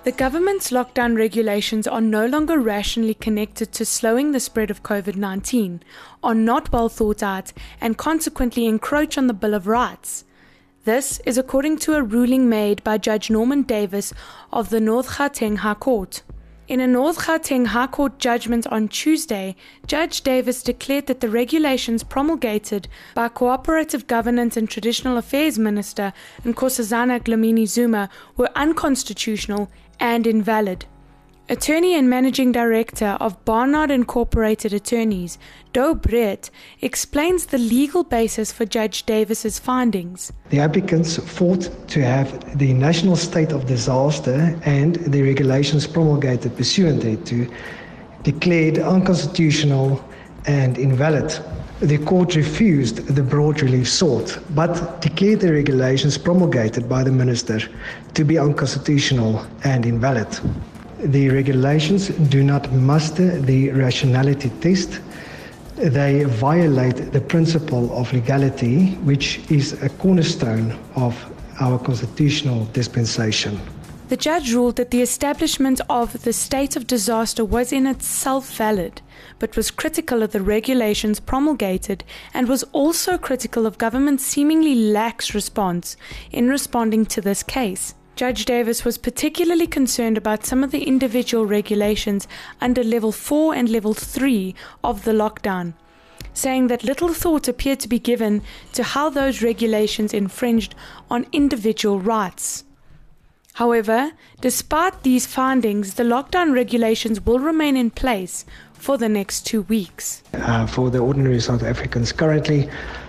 The government's lockdown regulations are no longer rationally connected to slowing the spread of COVID-19, are not well thought out, and consequently encroach on the Bill of Rights. This is according to a ruling made by Judge Norman Davis of the North Gauteng High Court. In a North Gauteng High Court judgment on Tuesday, Judge Davis declared that the regulations promulgated by Cooperative Governance and Traditional Affairs Minister Nkosazana Dlamini Zuma were unconstitutional and invalid. Attorney and Managing Director of Barnard Incorporated Attorneys, Doe Breed, explains the legal basis for Judge Davis's findings. The applicants fought to have the national state of disaster and the regulations promulgated pursuant thereto declared unconstitutional and invalid. The court refused the broad relief sought, but declared the regulations promulgated by the minister to be unconstitutional and invalid. The regulations do not muster the rationality test. They violate the principle of legality, which is a cornerstone of our constitutional dispensation. The judge ruled that the establishment of the state of disaster was in itself valid, but was critical of the regulations promulgated and was also critical of government's seemingly lax response in responding to this case. Judge Davis was particularly concerned about some of the individual regulations under Level 4 and Level 3 of the lockdown, saying that little thought appeared to be given to how those regulations infringed on individual rights. However, despite these findings, the lockdown regulations will remain in place for the next 2 weeks. For the ordinary South Africans currently,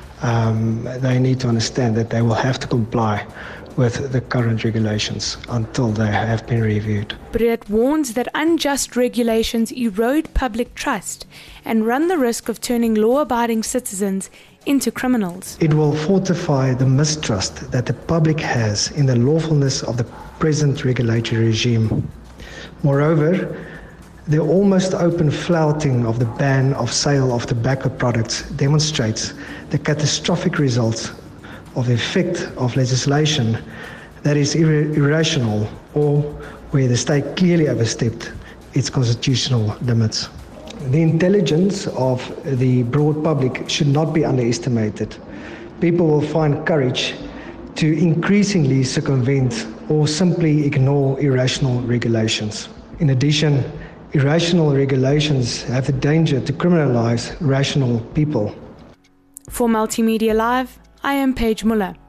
they need to understand that they will have to comply with the current regulations until they have been reviewed. Breed warns that unjust regulations erode public trust and run the risk of turning law-abiding citizens into criminals. It will fortify the mistrust that the public has in the lawfulness of the present regulatory regime. Moreover, the almost open flouting of the ban of sale of tobacco products demonstrates the catastrophic results of the effect of legislation that is irrational or where the state clearly overstepped its constitutional limits. The intelligence of the broad public should not be underestimated. People will find courage to increasingly circumvent or simply ignore irrational regulations. In addition, irrational regulations have the danger to criminalize rational people. For Multimedia Live, I am Paige Muller.